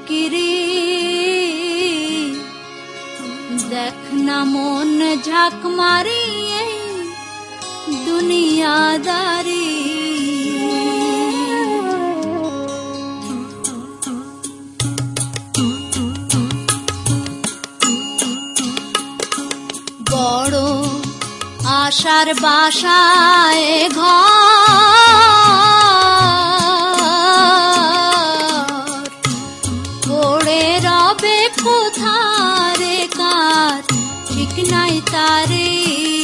ফকিরি, দেখ না মন ঝাঁক মারি এই দুনিয়াদারি। বড় আশার বাসায় ঘর পড়ে রবে কোথারে কার ঠিক নাই তারে।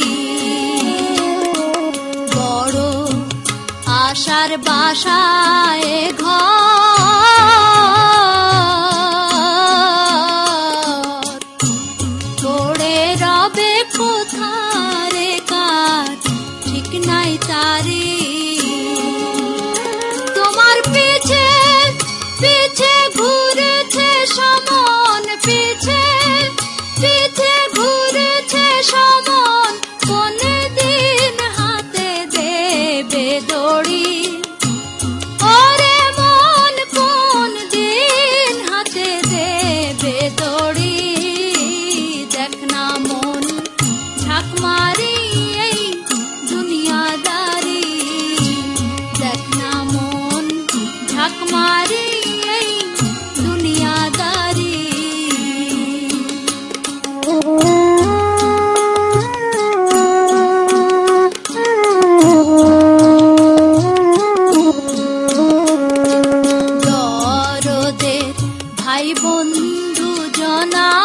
বড় আশার বাসায় ঘর পড়ে রবে কোথারে কার ঠিক নাই তারে। তোমার পিছে পিছে ঘুরেছে সমন, পিছে পিছে ঘুরেছে সমন, কোন দিন হাতে দেবে দড়ি। ওরে মন কোন দিন হাতে দেবে দড়ি। দেখ না মন ঝাঁক মারি এই দুনিয়াদারি। দেখ না মন ঝাঁক মারি এই দুনিয়াদারি। দরদের ভাই বন্ধু জনা